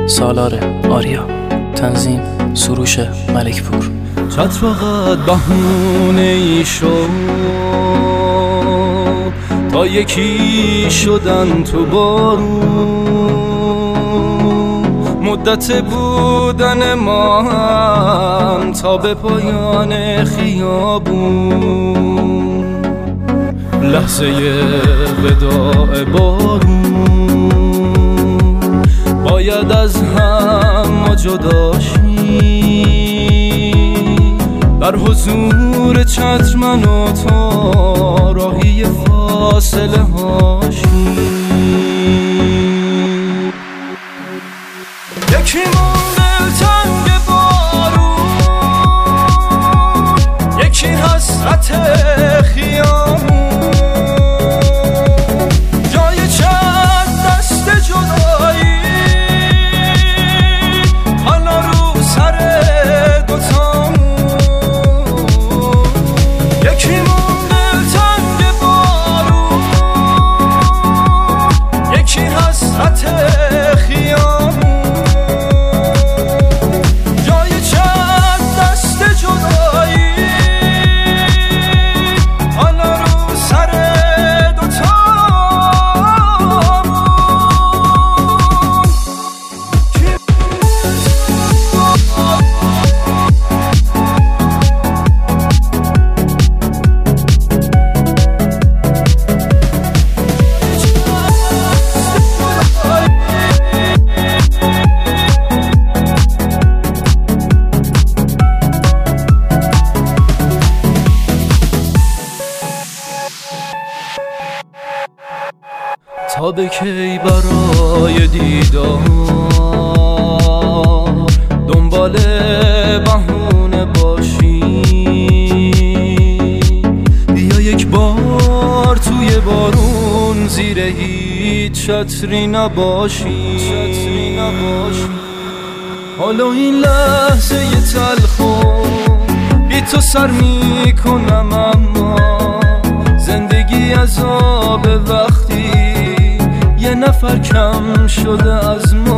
سالار آریا، تنظیم سروش ملکپور. چت فقط بهونه ای شد تا یکی شدن تو بارون، مدت بودن ما هم تا به پایان خیابون، لحظه وداع بارون، باید از هم ما جدا شیم، در حضور چتر من و تو راهی فاصله هاشیم. یکی مونده تنگ بارون، یکی حسرت خیامون، جای چند دست جدایی حالا رو سر دوتامون. یکی مونده تنگ بارون، یکی حسرت خیامون، جای چند دست جدایی حالا رو سر دوتامون. تا به کی برای دیدار دنبال بهونه باشی؟ بیا یک بار توی بارون زیر هیچ چتری نباشی. حالا این لحظه ی تلخو بی تو سر میکنم، اما زندگی عذاب وقتی یه نفر کم شده از ما.